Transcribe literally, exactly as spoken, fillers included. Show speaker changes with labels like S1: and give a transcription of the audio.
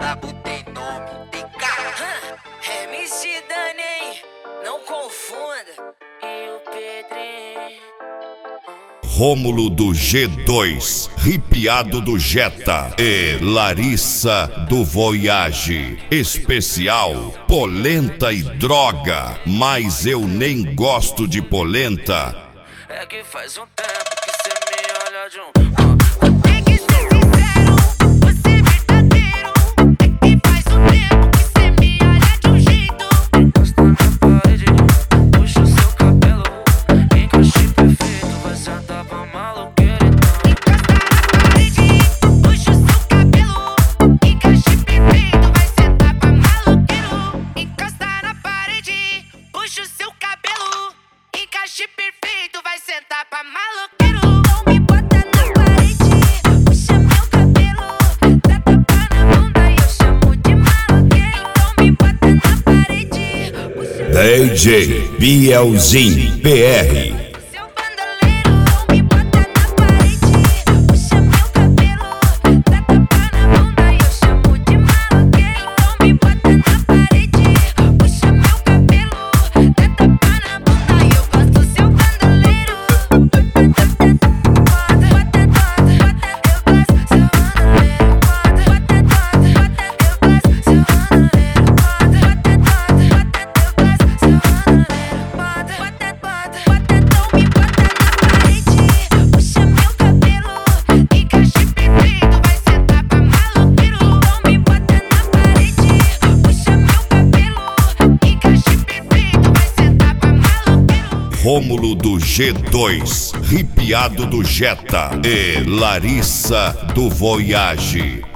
S1: brabo tem nome, tem cara.
S2: M C Dani, não confunda. E o Pedrinho.
S3: Rômulo do G dois, Ripiado do Jetta e Larissa do Voyage. Especial Polenta e Droga, mas eu nem gosto de polenta.
S2: É que faz um tempo que cê me olha de um... Perfeito, vai sentar pra maloqueiro. Não me bota na parede, puxa meu cabelo, dá tapa na bunda e eu chamo de maloqueiro. Não me bota na parede, puxa
S3: D J Bielzinho P R.
S2: seu bandoleiro. Não me bota na parede, puxa meu cabelo, dá tapa na bunda e eu chamo de maloqueiro. Não me bota na parede, puxa meu cabelo, dá tapa na bunda e eu gosto seu bandoleiro.
S3: Rômulo do G dois, Ripiado do Jetta e Larissa do Voyage.